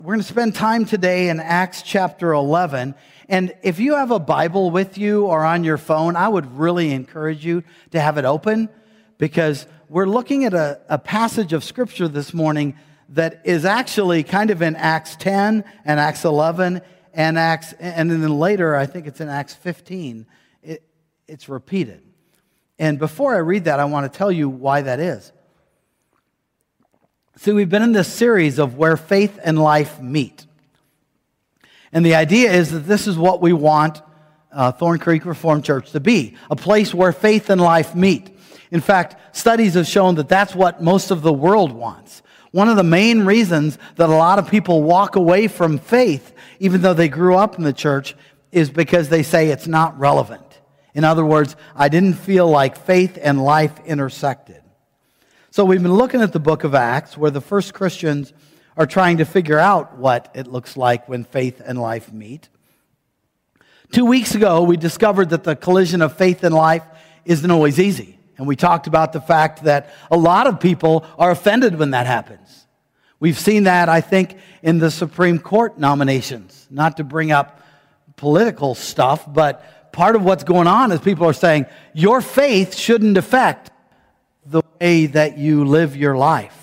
We're going to spend time today in Acts chapter 11. And if you have a Bible with you or on your phone, I would really encourage you to have it open, because we're looking at a passage of Scripture this morning that is actually kind of in Acts 10 and Acts 11 and then later, I think it's in Acts 15. It's repeated. And before I read that, I want to tell you why that is. See, we've been in this series of where faith and life meet. And the idea is that this is what we want Thorn Creek Reformed Church to be, a place where faith and life meet. In fact, studies have shown that that's what most of the world wants. One of the main reasons that a lot of people walk away from faith, even though they grew up in the church, is because they say it's not relevant. In other words, I didn't feel like faith and life intersected. So we've been looking at the book of Acts, where the first Christians are trying to figure out what it looks like when faith and life meet. 2 weeks ago, we discovered that the collision of faith and life isn't always easy. And we talked about the fact that a lot of people are offended when that happens. We've seen that, I think, in the Supreme Court nominations. Not to bring up political stuff, but part of what's going on is people are saying, your faith shouldn't affect the way that you live your life.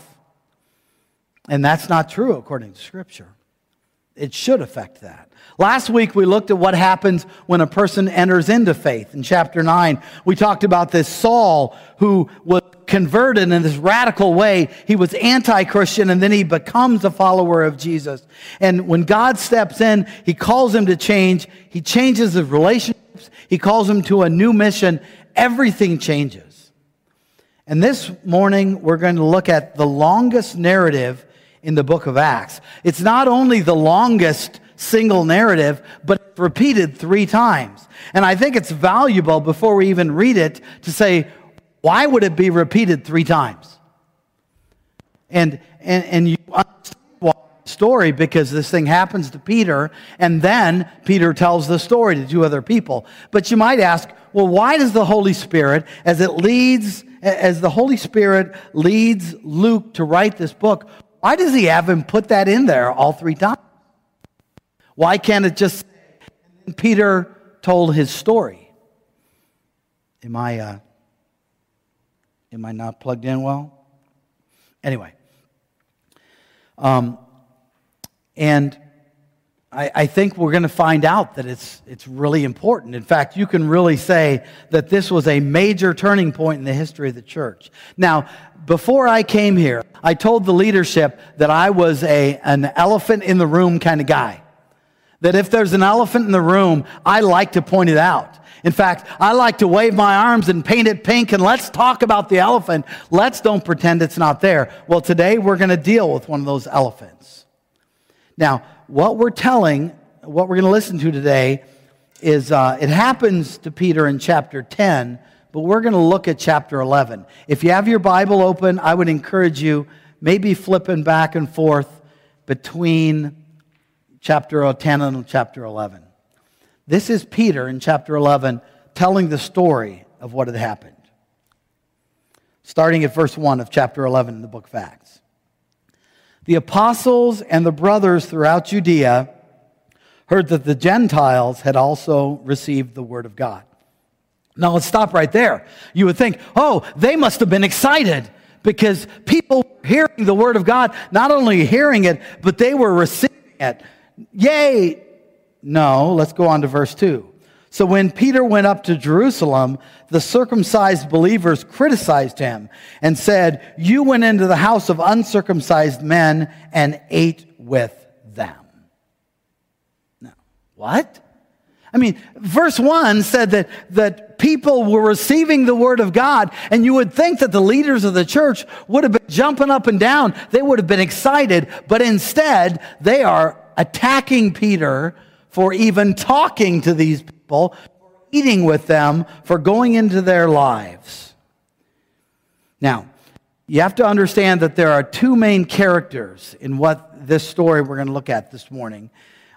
And that's not true according to Scripture. It should affect that. Last week we looked at what happens when a person enters into faith. In chapter 9, we talked about this Saul who was converted in this radical way. He was anti-Christian, and then he becomes a follower of Jesus. And when God steps in, He calls him to change. He changes his relationships. He calls him to a new mission. Everything changes. And this morning, we're going to look at the longest narrative in the book of Acts. It's not only the longest single narrative, but it's repeated 3 times. And I think it's valuable, before we even read it, to say, why would it be repeated 3 times? And you understand why the story, because this thing happens to Peter, and then Peter tells the story to 2 other people. But you might ask, well, why does the Holy Spirit, as the Holy Spirit leads Luke to write this book, why does he have him put that in there all 3 times? Why can't it just say, Peter told his story? Am I not plugged in well? Anyway. And I think we're going to find out that it's really important. In fact, you can really say that this was a major turning point in the history of the church. Now, before I came here, I told the leadership that I was an elephant in the room kind of guy. That if there's an elephant in the room, I like to point it out. In fact, I like to wave my arms and paint it pink, and let's talk about the elephant. Let's don't pretend it's not there. Well, today we're going to deal with one of those elephants. Now, what we're going to listen to today is, it happens to Peter in chapter 10, but we're going to look at chapter 11. If you have your Bible open, I would encourage you maybe flipping back and forth between chapter 10 and chapter 11. This is Peter in chapter 11 telling the story of what had happened. Starting at verse 1 of chapter 11 in the book of Acts. The apostles and the brothers throughout Judea heard that the Gentiles had also received the word of God. Now let's stop right there. You would think, oh, they must have been excited because people were hearing the word of God, not only hearing it, but they were receiving it. Yay! No, let's go on to verse 2. So when Peter went up to Jerusalem, the circumcised believers criticized him and said, "You went into the house of uncircumcised men and ate with them." Now, what? I mean, verse 1 said that people were receiving the word of God, and you would think that the leaders of the church would have been jumping up and down. They would have been excited, but instead they are attacking Peter for even talking to these people, for eating with them, for going into their lives. Now, you have to understand that there are 2 main characters in what this story we're going to look at this morning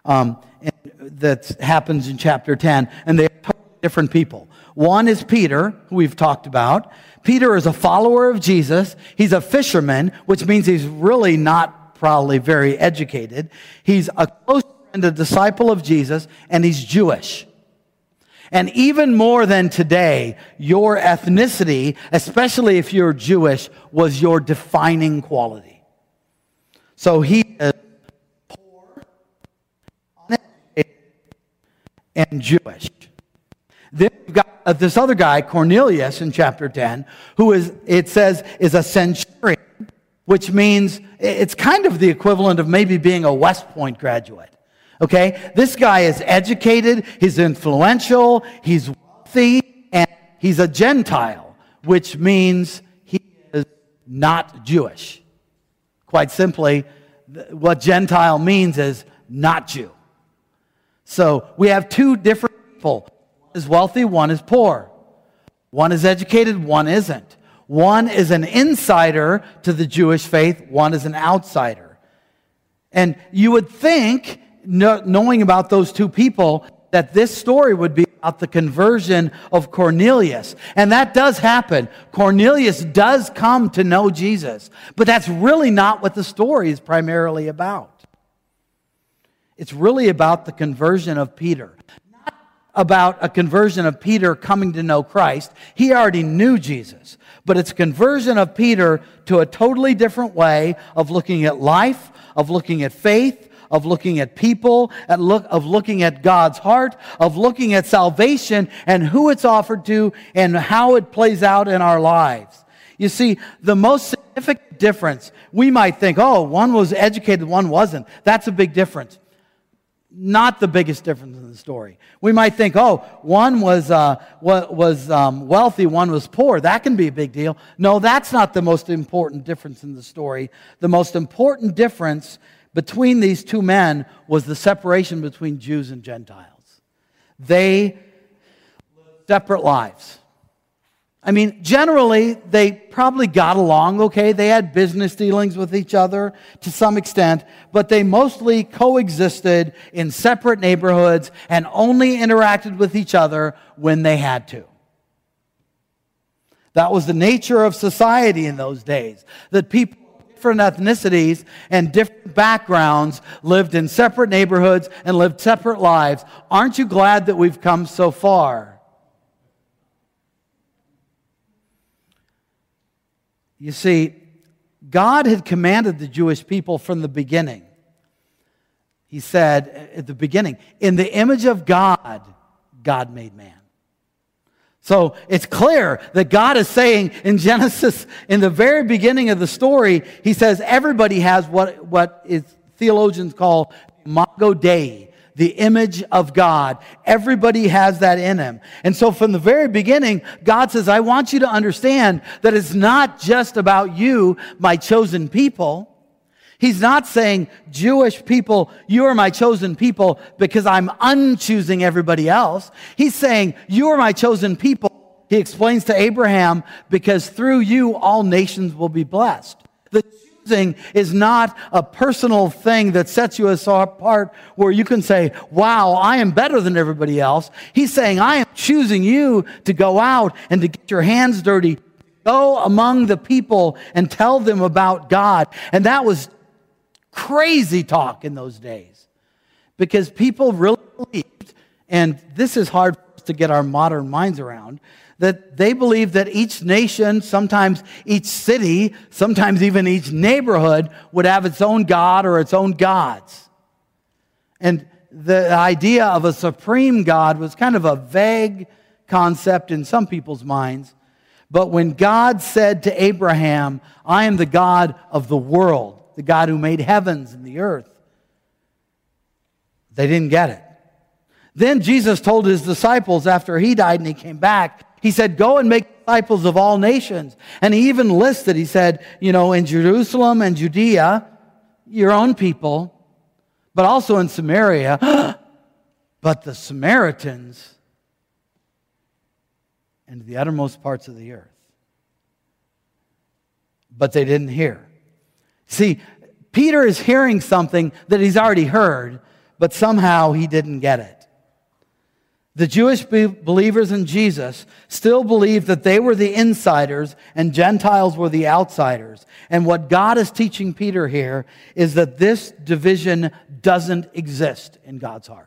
that happens in chapter 10, and they are totally different people. One is Peter, who we've talked about. Peter is a follower of Jesus. He's a fisherman, which means he's really not probably very educated. He's a close friend, a disciple of Jesus, and he's Jewish. And even more than today, your ethnicity, especially if you're Jewish, was your defining quality. So he is poor, uneducated, and Jewish. Then we've got this other guy, Cornelius, in chapter 10, who is, it says, is a centurion, which means it's kind of the equivalent of maybe being a West Point graduate. Okay? This guy is educated, he's influential, he's wealthy, and he's a Gentile, which means he is not Jewish. Quite simply, what Gentile means is not Jew. So we have two different people. One is wealthy, one is poor. One is educated, one isn't. One is an insider to the Jewish faith, one is an outsider. And you would think, knowing about those two people, that this story would be about the conversion of Cornelius. And that does happen. Cornelius does come to know Jesus. But that's really not what the story is primarily about. It's really about the conversion of Peter. Not about a conversion of Peter coming to know Christ. He already knew Jesus. But it's a conversion of Peter to a totally different way of looking at life, of looking at faith, of looking at people, of looking at God's heart, of looking at salvation and who it's offered to and how it plays out in our lives. You see, the most significant difference, we might think, oh, one was educated, one wasn't. That's a big difference. Not the biggest difference in the story. We might think, oh, one was wealthy, one was poor. That can be a big deal. No, that's not the most important difference in the story. The most important difference between these two men was the separation between Jews and Gentiles. They lived separate lives. I mean, generally, they probably got along okay. They had business dealings with each other to some extent, but they mostly coexisted in separate neighborhoods and only interacted with each other when they had to. That was the nature of society in those days, that people different ethnicities and different backgrounds lived in separate neighborhoods and lived separate lives. Aren't you glad that we've come so far? You see, God had commanded the Jewish people from the beginning. He said at the beginning, in the image of God, God made man. So it's clear that God is saying in Genesis, in the very beginning of the story, He says everybody has what is theologians call imago Dei, the image of God. Everybody has that in him. And so from the very beginning, God says, I want you to understand that it's not just about you, my chosen people. He's not saying, Jewish people, you are my chosen people because I'm unchoosing everybody else. He's saying, you are my chosen people. He explains to Abraham, because through you all nations will be blessed. The choosing is not a personal thing that sets you apart where you can say, wow, I am better than everybody else. He's saying, I am choosing you to go out and to get your hands dirty, go among the people and tell them about God. And that was crazy talk in those days, because people really believed, and this is hard for us to get our modern minds around, that they believed that each nation, sometimes each city, sometimes even each neighborhood would have its own god or its own gods. And the idea of a supreme God was kind of a vague concept in some people's minds. But when God said to Abraham, I am the God of the world, the God who made heavens and the earth, they didn't get it. Then Jesus told his disciples after he died and he came back, he said, go and make disciples of all nations. And he even listed, he said, in Jerusalem and Judea, your own people, but also in Samaria, but the Samaritans and the uttermost parts of the earth. But they didn't hear. See, Peter is hearing something that he's already heard, but somehow he didn't get it. The Jewish believers in Jesus still believed that they were the insiders and Gentiles were the outsiders. And what God is teaching Peter here is that this division doesn't exist in God's heart.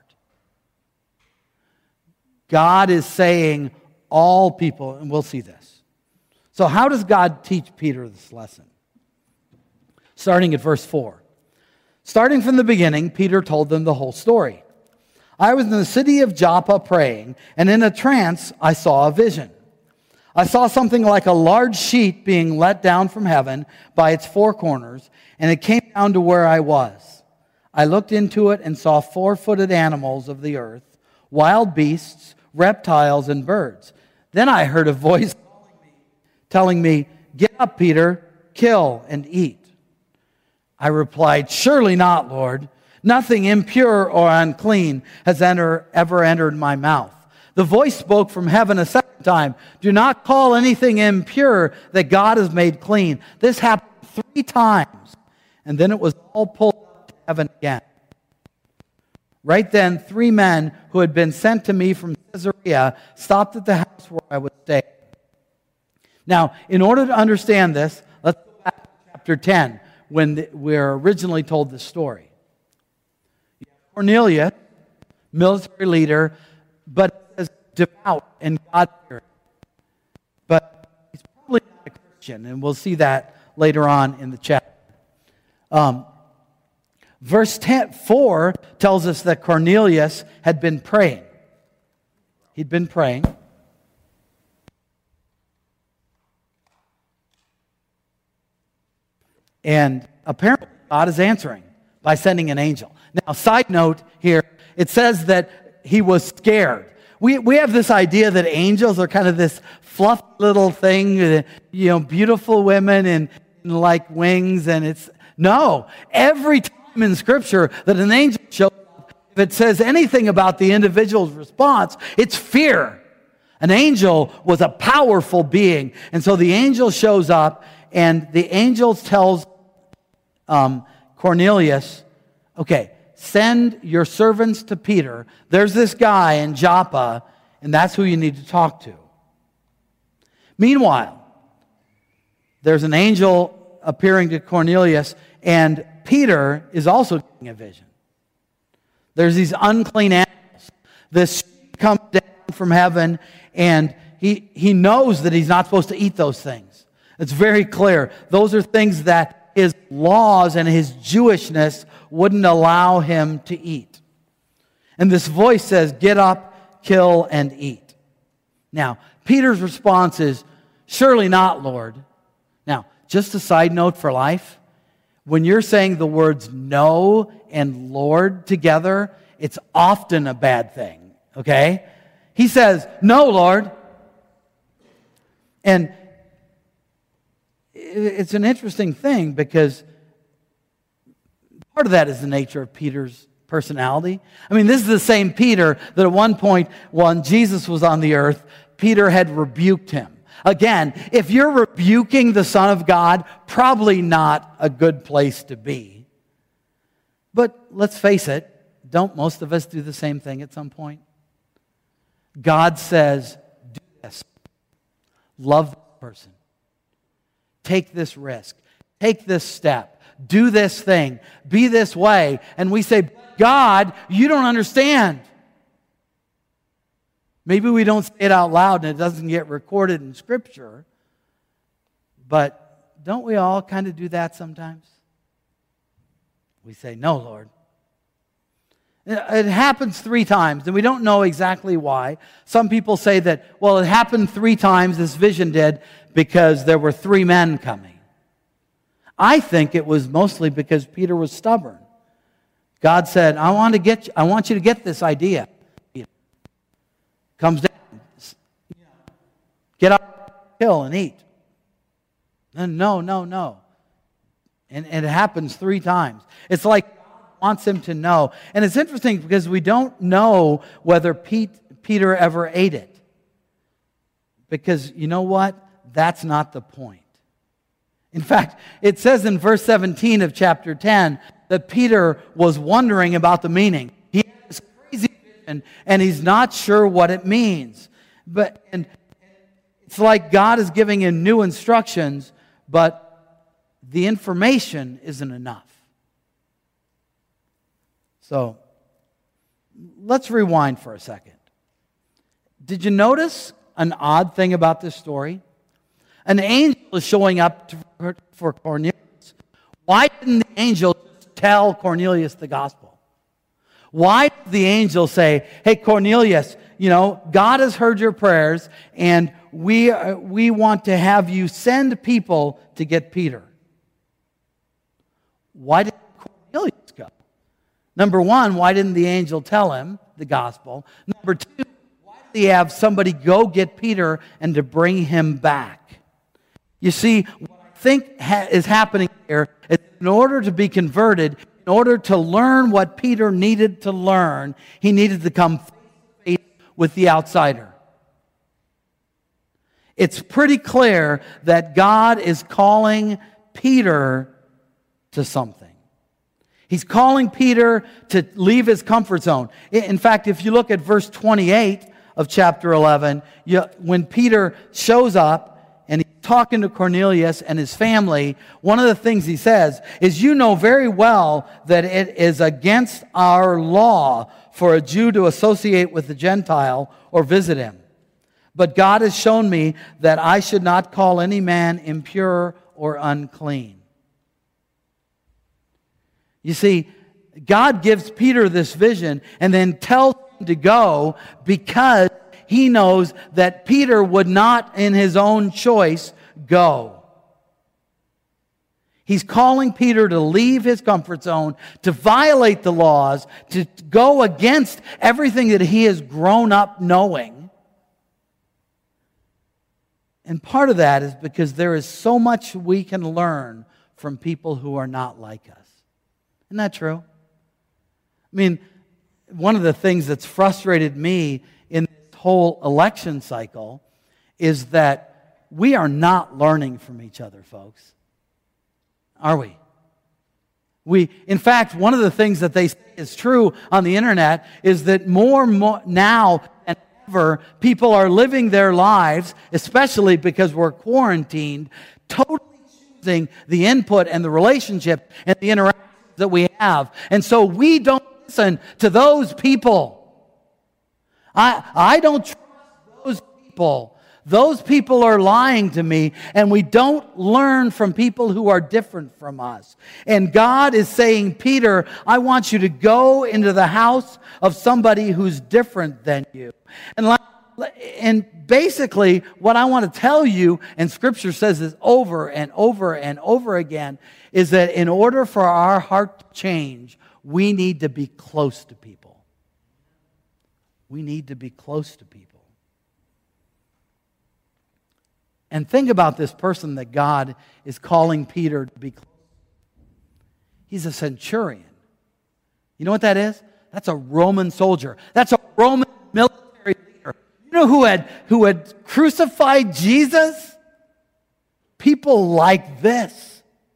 God is saying all people, and we'll see this. So how does God teach Peter this lesson? Starting at verse 4. Starting from the beginning, Peter told them the whole story. I was in the city of Joppa praying, and in a trance I saw a vision. I saw something like a large sheet being let down from heaven by its four corners, and it came down to where I was. I looked into it and saw four-footed animals of the earth, wild beasts, reptiles, and birds. Then I heard a voice telling me, "Get up, Peter, kill and eat." I replied, "Surely not, Lord. Nothing impure or unclean has ever entered my mouth." The voice spoke from heaven a second time, "Do not call anything impure that God has made clean." This happened 3 times, and then it was all pulled up to heaven again. Right then, 3 men who had been sent to me from Caesarea stopped at the house where I was staying. Now, in order to understand this, let's go back to chapter 10, when we're originally told this story. Cornelius, military leader, but is devout and God-fearing. But he's probably not a Christian, and we'll see that later on in the chapter. Verse 4 tells us that Cornelius had been praying. He'd been praying. And apparently God is answering by sending an angel. Now, side note here, it says that he was scared. We have this idea that angels are kind of this fluffy little thing, beautiful women and like wings, and it's no. Every time in Scripture that an angel shows up, if it says anything about the individual's response, it's fear. An angel was a powerful being, and so the angel shows up, and the angel tells Cornelius, okay, send your servants to Peter. There's this guy in Joppa, and that's who you need to talk to. Meanwhile, there's an angel appearing to Cornelius, and Peter is also getting a vision. There's these unclean animals. This comes down from heaven, and he knows that he's not supposed to eat those things. It's very clear. Those are things that his laws and his Jewishness wouldn't allow him to eat. And this voice says, "Get up, kill, and eat." Now, Peter's response is, "Surely not, Lord." Now, just a side note for life, when you're saying the words "no" and "Lord" together, it's often a bad thing, okay? He says, "No, Lord." And it's an interesting thing because part of that is the nature of Peter's personality. I mean, this is the same Peter that at one point when Jesus was on the earth, Peter had rebuked him. Again, if you're rebuking the Son of God, probably not a good place to be. But let's face it, don't most of us do the same thing at some point? God says, do this. Love this person. Take this risk. Take this step. Do this thing. Be this way. And we say, God, you don't understand. Maybe we don't say it out loud and it doesn't get recorded in Scripture. But don't we all kind of do that sometimes? We say, no, Lord. It happens 3 times, and we don't know exactly why. Some people say that, well, it happened 3 times, this vision did, because there were 3 men coming. I think it was mostly because Peter was stubborn. God said, I want you to get this idea. Peter comes down, get up, kill, and eat. And no. And it happens 3 times. It's like wants him to know. And it's interesting because we don't know whether Peter ever ate it. Because you know what? That's not the point. In fact, it says in verse 17 of chapter 10 that Peter was wondering about the meaning. He had this crazy vision vision, and he's not sure what it means. And it's like God is giving him new instructions, but the information isn't enough. So, let's rewind for a second. Did you notice an odd thing about this story? An angel is showing up for Cornelius. Why didn't the angel just tell Cornelius the gospel? Why did the angel say, hey, Cornelius, God has heard your prayers, and we want to have you send people to get Peter? Why did Cornelius go? Number one, why didn't the angel tell him the gospel? Number two, why did he have somebody go get Peter and to bring him back? You see, what I think is happening here is in order to be converted, in order to learn what Peter needed to learn, he needed to come face to face with the outsider. It's pretty clear that God is calling Peter to something. He's calling Peter to leave his comfort zone. In fact, if you look at verse 28 of chapter 11, when Peter shows up and he's talking to Cornelius and his family, one of the things he says is, you know very well that it is against our law for a Jew to associate with the Gentile or visit him. But God has shown me that I should not call any man impure or unclean. You see, God gives Peter this vision and then tells him to go because he knows that Peter would not, in his own choice, go. He's calling Peter to leave his comfort zone, to violate the laws, to go against everything that he has grown up knowing. And part of that is because there is so much we can learn from people who are not like us. Isn't that true? I mean, one of the things that's frustrated me in this whole election cycle is that we are not learning from each other, folks. Are we? In fact, one of the things that they say is true on the internet is that more now than ever, people are living their lives, especially because we're quarantined, totally choosing the input and the relationship and the interaction that we have. And so we don't listen to those people. I don't trust those people. Those people are lying to me, and we don't learn from people who are different from us. And God is saying, Peter, I want you to go into the house of somebody who's different than you. And basically, what I want to tell you, and Scripture says this over and over and over again, is that in order for our heart to change, we need to be close to people. We need to be close to people. And think about this person that God is calling Peter to be close to. He's a centurion. You know what that is? That's a Roman soldier. That's a Roman military leader. You know who had crucified Jesus? People like this.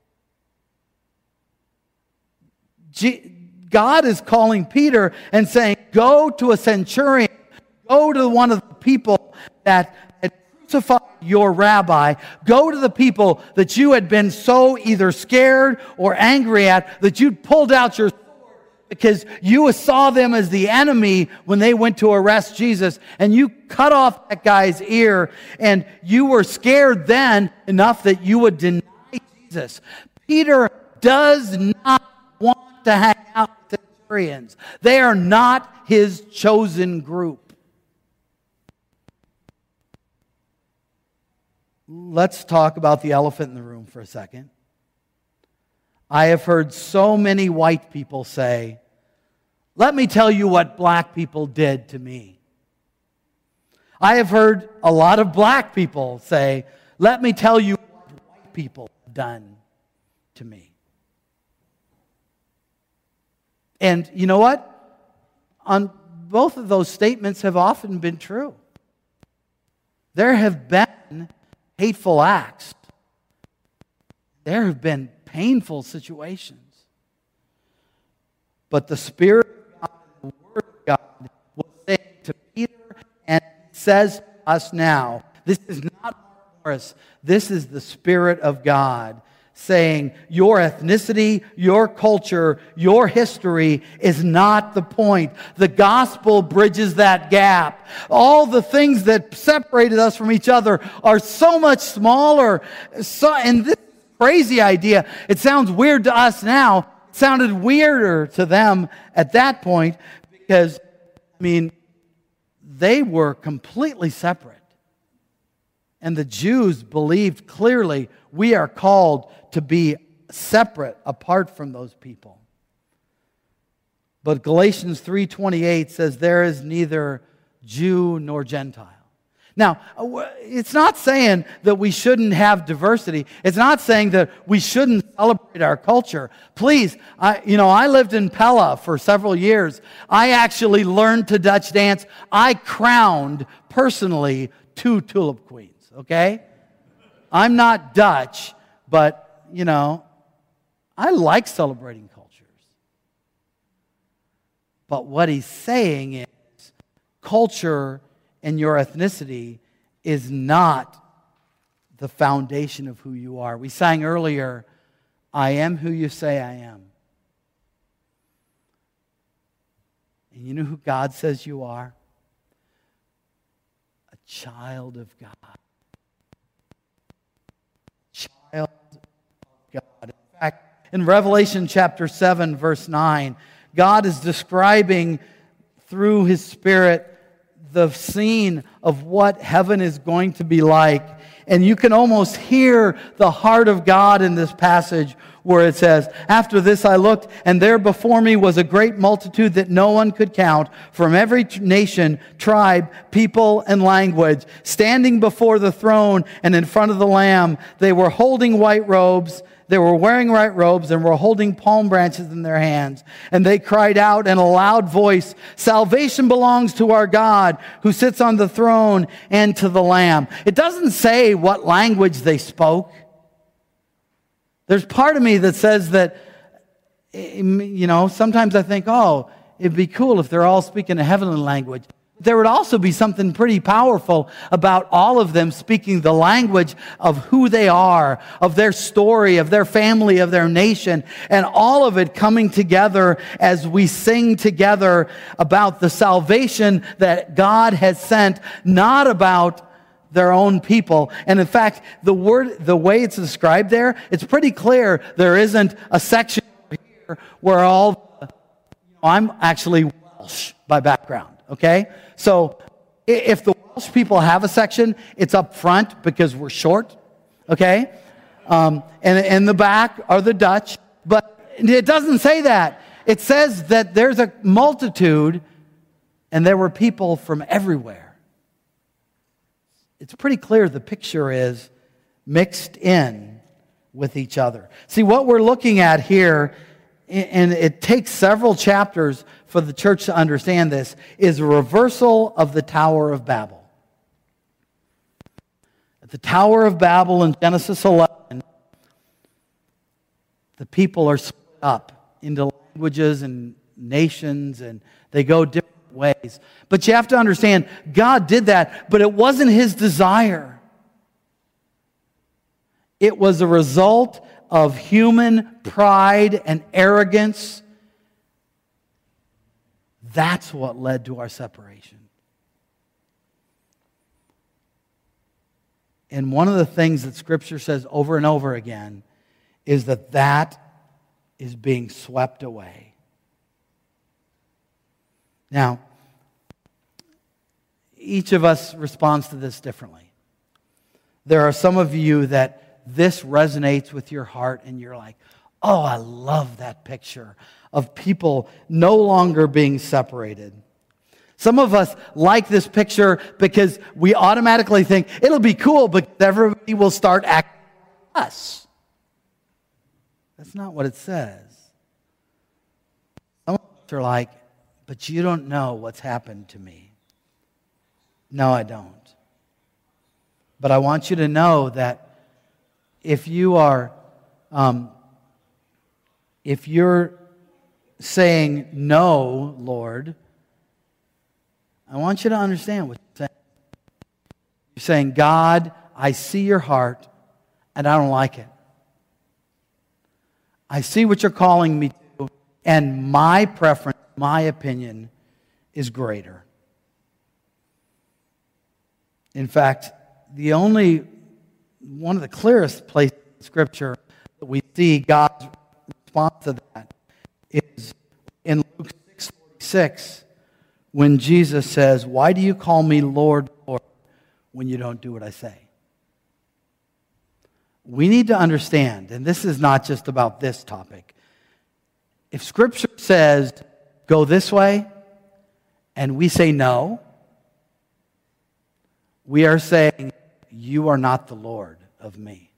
God is calling Peter and saying, go to a centurion, go to one of the people that had crucified your rabbi, go to the people that you had been so either scared or angry at that you'd pulled out your sword because you saw them as the enemy when they went to arrest Jesus, and you cut off that guy's ear, and you were scared then enough that you would deny Jesus. Peter does not want to hang out with centurions. They are not his chosen group. Let's talk about the elephant in the room for a second. I have heard so many white people say, let me tell you what black people did to me. I have heard a lot of black people say, let me tell you what white people have done to me. And you know what? On both of those statements have often been true. There have been hateful acts. There have been painful situations. But the Spirit of God and the Word of God will says to us now, this is not Mark Morris, this is the Spirit of God saying your ethnicity, your culture, your history is not the point. The gospel bridges that gap. All the things that separated us from each other are so much smaller. And this crazy idea, it sounds weird to us now. It sounded weirder to them at that point because, they were completely separate. And the Jews believed clearly we are called to be separate, apart from those people. But Galatians 3:28 says there is neither Jew nor Gentile. Now, it's not saying that we shouldn't have diversity. It's not saying that we shouldn't celebrate our culture. Please, I lived in Pella for several years. I actually learned to Dutch dance. I crowned, personally, 2 tulip queens, okay? I'm not Dutch, but, I like celebrating cultures. But what he's saying is culture and your ethnicity is not the foundation of who you are. We sang earlier, I am who you say I am. And you know who God says you are? A child of God. Child of God. In fact, in Revelation chapter 7, verse 9, God is describing through His Spirit the scene of what heaven is going to be like. And you can almost hear the heart of God in this passage where it says, after this I looked, and there before me was a great multitude that no one could count, from every nation, tribe, people, and language, standing before the throne and in front of the Lamb. They were holding white robes. They were wearing white robes and were holding palm branches in their hands. And they cried out in a loud voice, salvation belongs to our God who sits on the throne and to the Lamb. It doesn't say what language they spoke. There's part of me that says that, sometimes I think, it'd be cool if they're all speaking a heavenly language. There would also be something pretty powerful about all of them speaking the language of who they are, of their story, of their family, of their nation, and all of it coming together as we sing together about the salvation that God has sent, not about their own people. And in fact, the way it's described there, it's pretty clear there isn't a section over here where I'm actually Welsh by background. Okay? So, if the Welsh people have a section, it's up front because we're short. Okay? And in the back are the Dutch. But it doesn't say that. It says that there's a multitude and there were people from everywhere. It's pretty clear the picture is mixed in with each other. See, what we're looking at here, and it takes several chapters for the church to understand this, is a reversal of the Tower of Babel. At the Tower of Babel in Genesis 11, the people are split up into languages and nations, and they go different ways. But you have to understand, God did that, but it wasn't His desire. It was a result of human pride and arrogance. That's what led to our separation. And one of the things that Scripture says over and over again is that is being swept away. Now, each of us responds to this differently. There are some of you that this resonates with your heart and you're like, oh, I love that picture of people no longer being separated. Some of us like this picture because we automatically think it'll be cool because everybody will start acting like us. That's not what it says. Some of us are like, but you don't know what's happened to me. No, I don't. But I want you to know that if you're saying, no, Lord, I want you to understand what you're saying. You're saying, God, I see your heart, and I don't like it. I see what you're calling me to, and my preference, my opinion is greater. In fact, one of the clearest places in Scripture that we see God's response to that is in Luke 6:46, when Jesus says, "Why do you call me Lord, Lord, when you don't do what I say?" We need to understand, and this is not just about this topic. If Scripture says, go this way, and we say no, we are saying, you are not the Lord of me.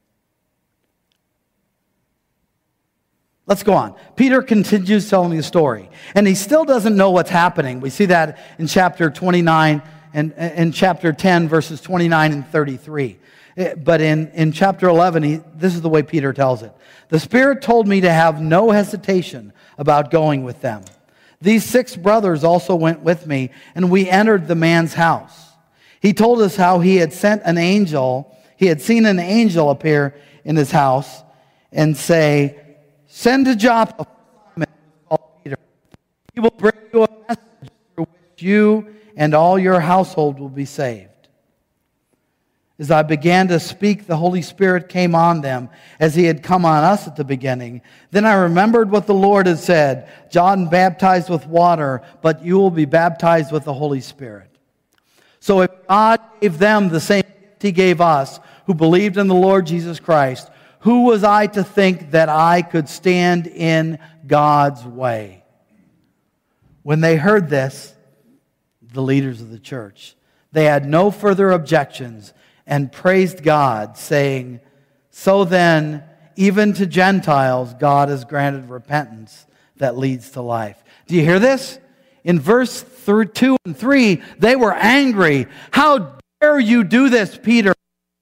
Let's go on. Peter continues telling the story, and he still doesn't know what's happening. We see that in chapter 29 and in chapter 10, verses 29 and 33. But in chapter 11, this is the way Peter tells it. The Spirit told me to have no hesitation about going with them. These 6 brothers also went with me, and we entered the man's house. He told us how he had seen an angel appear in his house and say, "Send to Joppa Simon, called Peter. He will bring you a message through which you and all your household will be saved." As I began to speak, the Holy Spirit came on them as He had come on us at the beginning. Then I remembered what the Lord had said, "John baptized with water, but you will be baptized with the Holy Spirit." So if God gave them the same gift He gave us, who believed in the Lord Jesus Christ, who was I to think that I could stand in God's way? When they heard this, the leaders of the church, they had no further objections and praised God, saying, "So then, even to Gentiles, God has granted repentance that leads to life." Do you hear this? In verse 2 and 3, they were angry. "How dare you do this, Peter?"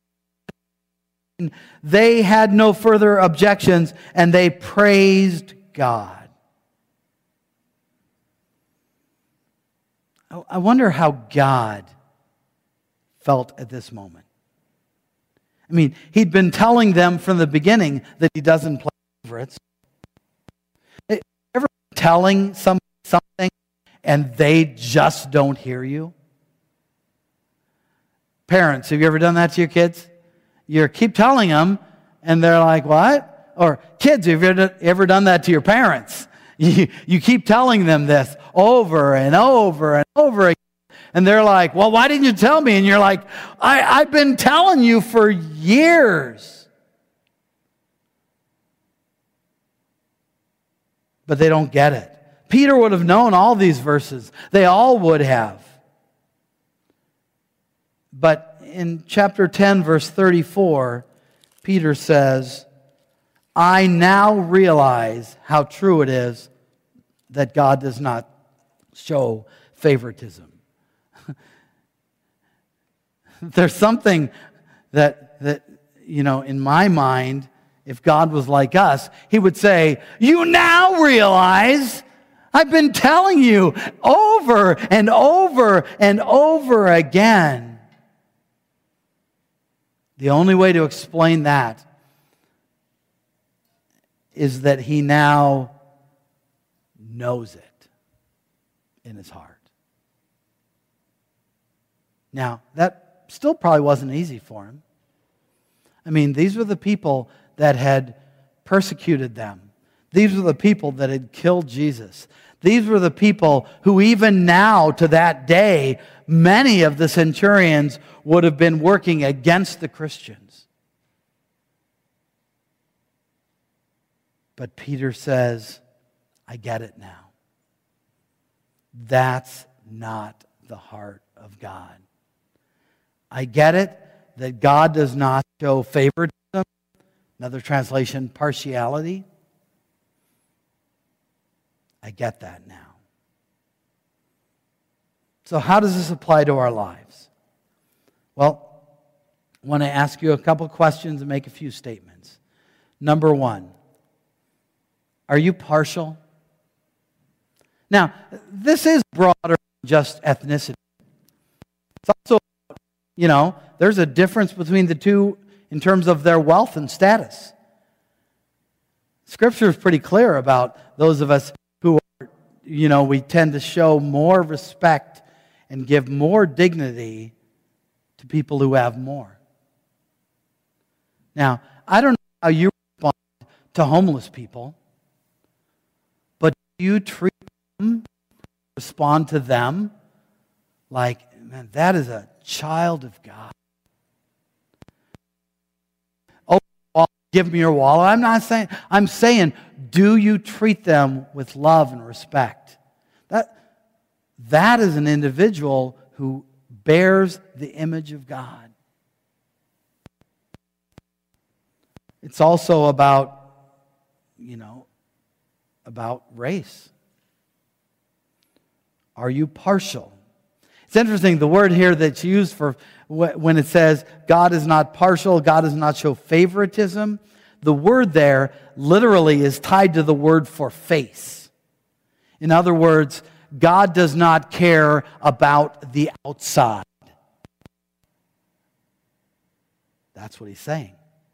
They had no further objections, and they praised God. I wonder how God felt at this moment. I mean, He'd been telling them from the beginning that He doesn't play favorites. Ever telling somebody something and they just don't hear you? Parents, have you ever done that to your kids? You keep telling them, and they're like, "What?" Or kids, have you ever done that to your parents? You keep telling them this over and over and over again. And they're like, "Well, why didn't you tell me?" And you're like, I've been telling you for years. But they don't get it. Peter would have known all these verses. They all would have. But in chapter 10, verse 34, Peter says, "I now realize how true it is that God does not show favoritism." There's something that in my mind, if God was like us, He would say, "You now realize I've been telling you over and over and over again." The only way to explain that is that He now knows it in His heart. Now, that still probably wasn't easy for Him. I mean, these were the people that had persecuted them. These were the people that had killed Jesus. These were the people who even now, to that day, many of the centurions would have been working against the Christians. But Peter says, "I get it now." That's not the heart of God. I get it that God does not show favoritism. Another translation, partiality. I get that now. So how does this apply to our lives? Well, I want to ask you a couple questions and make a few statements. Number one, are you partial? Now, this is broader than just ethnicity. It's also There's a difference between the two in terms of their wealth and status. Scripture is pretty clear about those of us who are, we tend to show more respect and give more dignity to people who have more. Now, I don't know how you respond to homeless people, but do you treat them, respond to them like, man, that is a child of God? Oh, give me your wallet. I'm saying, do you treat them with love and respect? That is an individual who bears the image of God. It's also about race. Are you partial? It's interesting, the word here that's used for when it says God is not partial, God does not show favoritism, the word there literally is tied to the word for face. In other words, God does not care about the outside. That's what he's saying.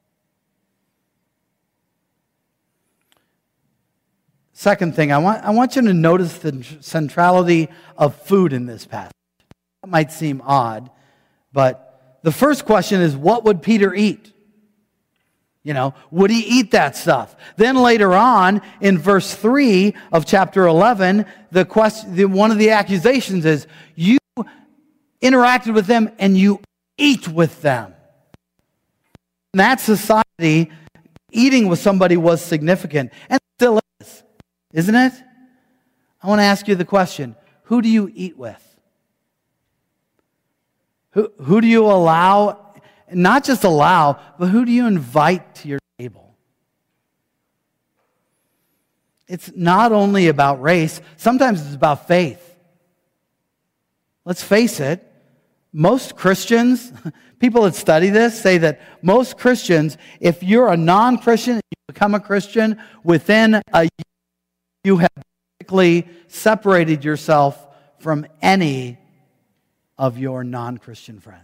Second thing, I want you to notice the centrality of food in this passage. That might seem odd, but the first question is, what would Peter eat? Would he eat that stuff? Then later on, in verse 3 of chapter 11, one of the accusations is, you interacted with them and you eat with them. In that society, eating with somebody was significant, and still is, isn't it? I want to ask you the question, who do you eat with? Who do you allow, not just allow, but who do you invite to your table? It's not only about race, sometimes it's about faith. Let's face it, most Christians, people that study this say that most Christians, if you're a non-Christian and you become a Christian, within a year you have basically separated yourself from any of your non-Christian friends.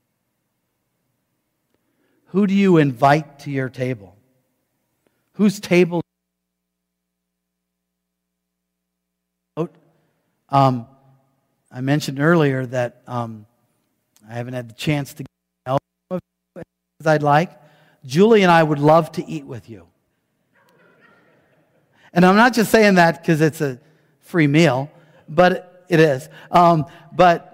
Who do you invite to your table? Whose table? I mentioned earlier that I haven't had the chance to get to know you as I'd like. Julie and I would love to eat with you. And I'm not just saying that because it's a free meal, but it is. But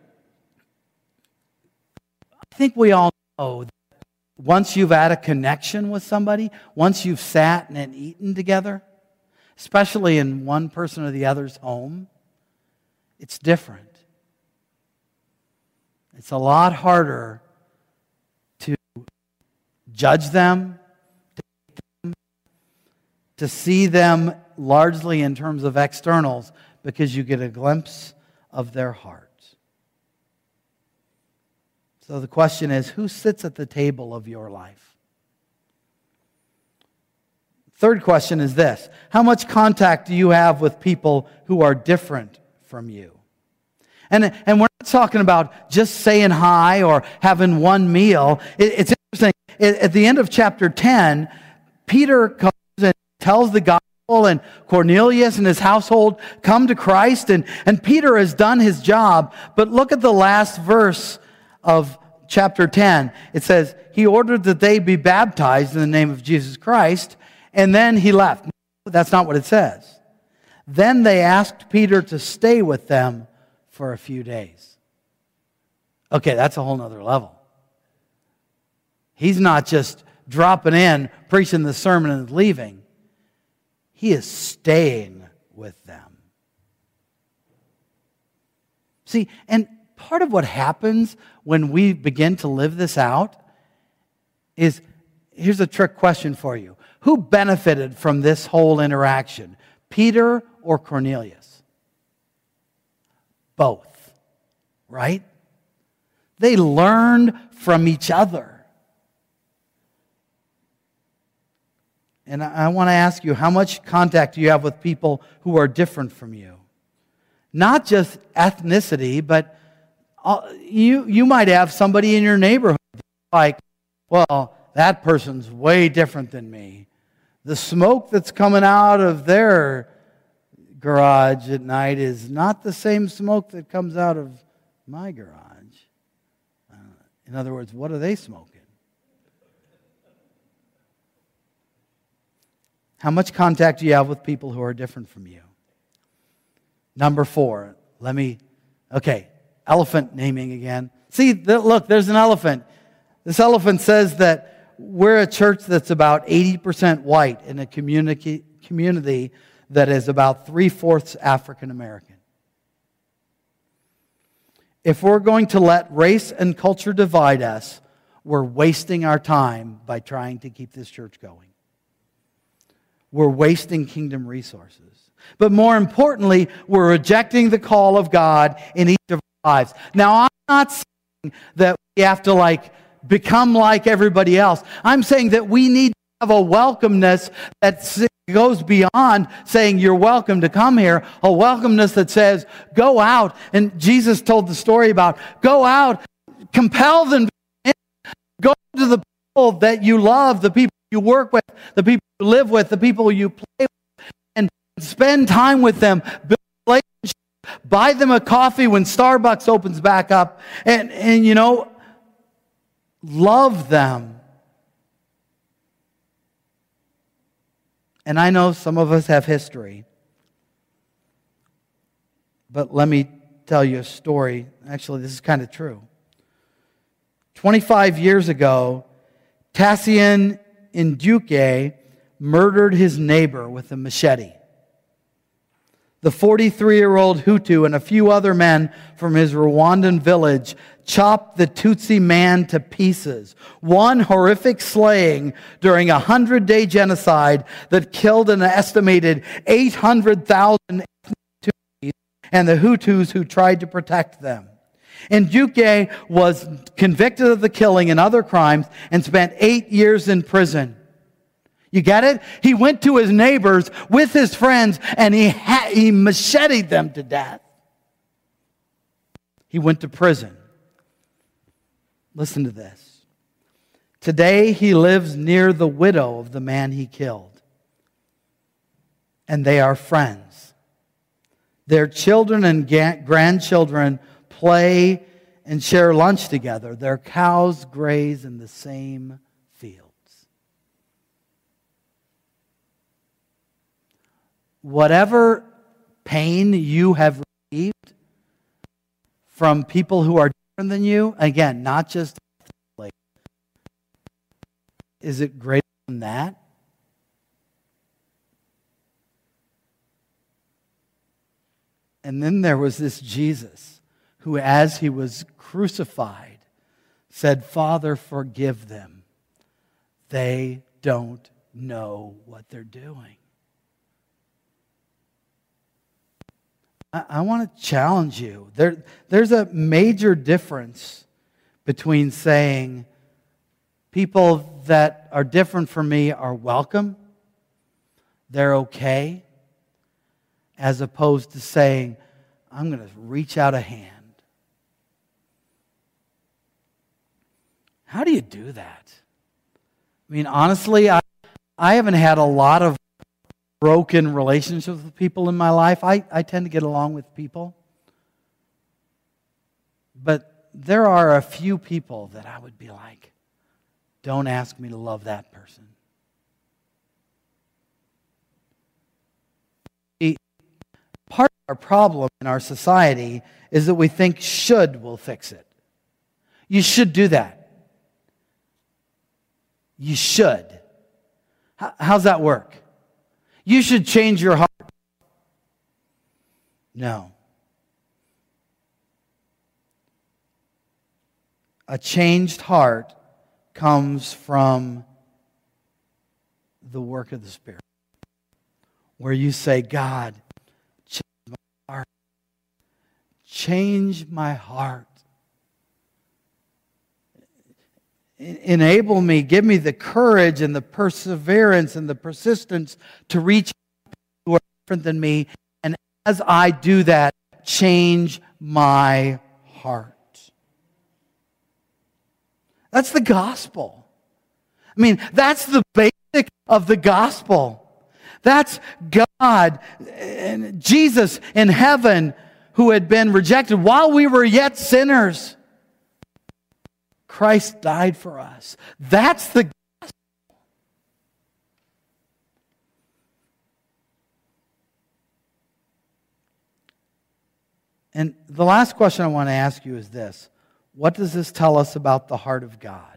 I think we all know that once you've had a connection with somebody, once you've sat and eaten together, especially in one person or the other's home, it's different. It's a lot harder to judge them, to see them largely in terms of externals, because you get a glimpse of their hearts. So the question is, who sits at the table of your life? Third question is this: how much contact do you have with people who are different from you? And we're not talking about just saying hi or having one meal. It's interesting. At the end of chapter 10, Peter comes and tells the gospel, and Cornelius and his household come to Christ, and Peter has done his job. But look at the last verse of chapter 10. It says, he ordered that they be baptized in the name of Jesus Christ, and then he left. No, that's not what it says. Then they asked Peter to stay with them for a few days. Okay, that's a whole nother level. He's not just dropping in, preaching the sermon and leaving. He is staying with them. See, and part of what happens when we begin to live this out is, here's a trick question for you. Who benefited from this whole interaction? Peter or Cornelius? Both, right? They learned from each other. And I want to ask you, how much contact do you have with people who are different from you? Not just ethnicity, but You might have somebody in your neighborhood like, well, that person's way different than me. The smoke that's coming out of their garage at night is not the same smoke that comes out of my garage. In other words, what are they smoking? How much contact do you have with people who are different from you? Number 4, elephant naming again. See, look, there's an elephant. This elephant says that we're a church that's about 80% white in a community that is about 3/4 African American. If we're going to let race and culture divide us, we're wasting our time by trying to keep this church going. We're wasting kingdom resources. But more importantly, we're rejecting the call of God in each of our lives. Now, I'm not saying that we have to become like everybody else. I'm saying that we need to have a welcomeness that goes beyond saying you're welcome to come here, a welcomeness that says go out. And Jesus told the story about go out, compel them to come in, go to the people that you love, the people you work with, the people you live with, the people you play with, and spend time with them, build relationships, buy them a coffee when Starbucks opens back up, and love them. And I know some of us have history, but let me tell you a story. Actually, this is kind of true. 25 years ago, Tassian Nduke murdered his neighbor with a machete. The 43-year-old Hutu and a few other men from his Rwandan village chopped the Tutsi man to pieces. One horrific slaying during a 100-day genocide that killed an estimated 800,000 Tutsis and the Hutus who tried to protect them. Nduke was convicted of the killing and other crimes and spent 8 years in prison. You get it? He went to his neighbors with his friends and he macheted them to death. He went to prison. Listen to this. Today he lives near the widow of the man he killed. And they are friends. Their children and grandchildren play and share lunch together. Their cows graze in the same fields. Whatever pain you have received from people who are different than you, again, not just is it greater than that? And then there was this Jesus who, as he was crucified, said, "Father, forgive them. They don't know what they're doing." I want to challenge you. There's a major difference between saying people that are different from me are welcome, they're okay, as opposed to saying, I'm going to reach out a hand. How do you do that? I mean, honestly, I haven't had a lot of broken relationships with people in my life. I tend to get along with people. But there are a few people that I would be like, don't ask me to love that person. Part of our problem in our society is that we think should will fix it. You should do that. You should. How's that work? You should change your heart. No. A changed heart comes from the work of the Spirit, where you say, God, change my heart. Change my heart. Enable me, give me the courage and the perseverance and the persistence to reach people who are different than me. And as I do that, change my heart. That's the gospel. I mean, that's the basic of the gospel. That's God and Jesus in heaven who had been rejected while we were yet sinners. Christ died for us. That's the gospel. And the last question I want to ask you is this. What does this tell us about the heart of God?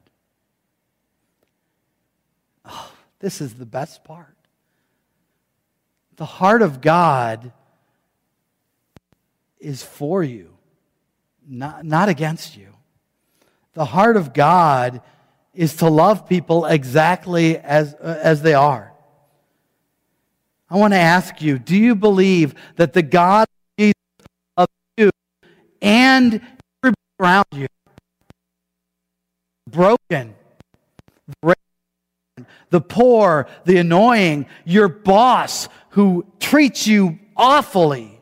Oh, this is the best part. The heart of God is for you, not against you. The heart of God is to love people exactly as they are. I want to ask you, do you believe that the God of Jesus loves you and everybody around you? Broken, the poor, the annoying, your boss who treats you awfully,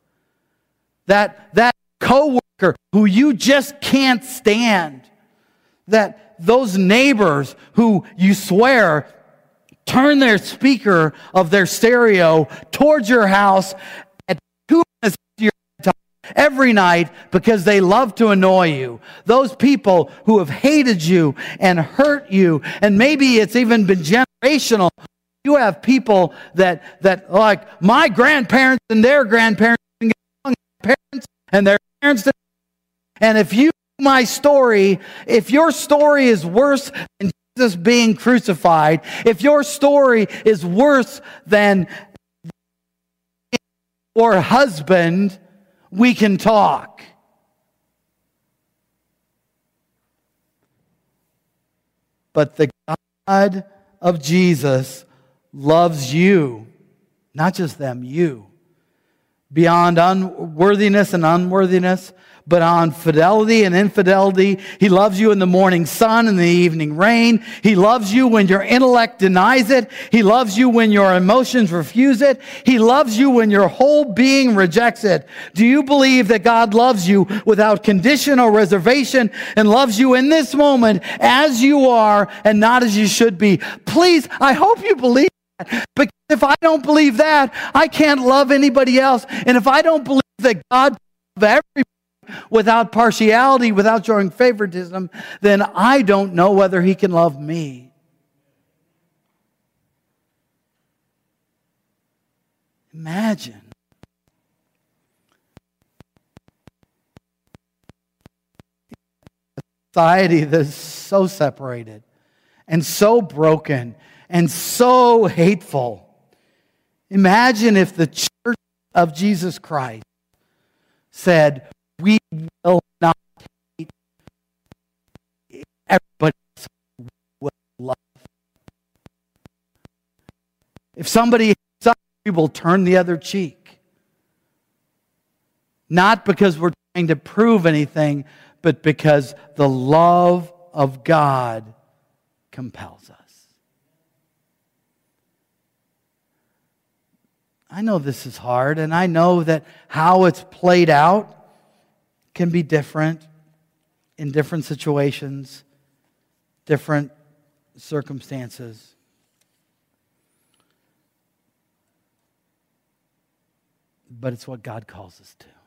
that coworker who you just can't stand, that those neighbors who you swear turn their speaker of their stereo towards your house at 2 minutes after your time every night because they love to annoy you. Those people who have hated you and hurt you, and maybe it's even been generational. You have people that like my grandparents and their grandparents and parents and their parents. And if you know my story, if your story is worse than Jesus being crucified, if your story is worse than your husband, we can talk. But the God of Jesus loves you, not just them, you. Beyond unworthiness and unworthiness, but on fidelity and infidelity. He loves you in the morning sun and the evening rain. He loves you when your intellect denies it. He loves you when your emotions refuse it. He loves you when your whole being rejects it. Do you believe that God loves you without condition or reservation and loves you in this moment as you are and not as you should be? Please, I hope you believe that. Because if I don't believe that, I can't love anybody else. And if I don't believe that God loves everybody without partiality, without showing favoritism, then I don't know whether He can love me. Imagine. A society that's so separated and so broken and so hateful. Imagine if the Church of Jesus Christ said, we will not hate everybody else, will love. If somebody hates us, we will turn the other cheek. Not because we're trying to prove anything, but because the love of God compels us. I know this is hard, and I know that how it's played out can be different in different situations, different circumstances. But it's what God calls us to.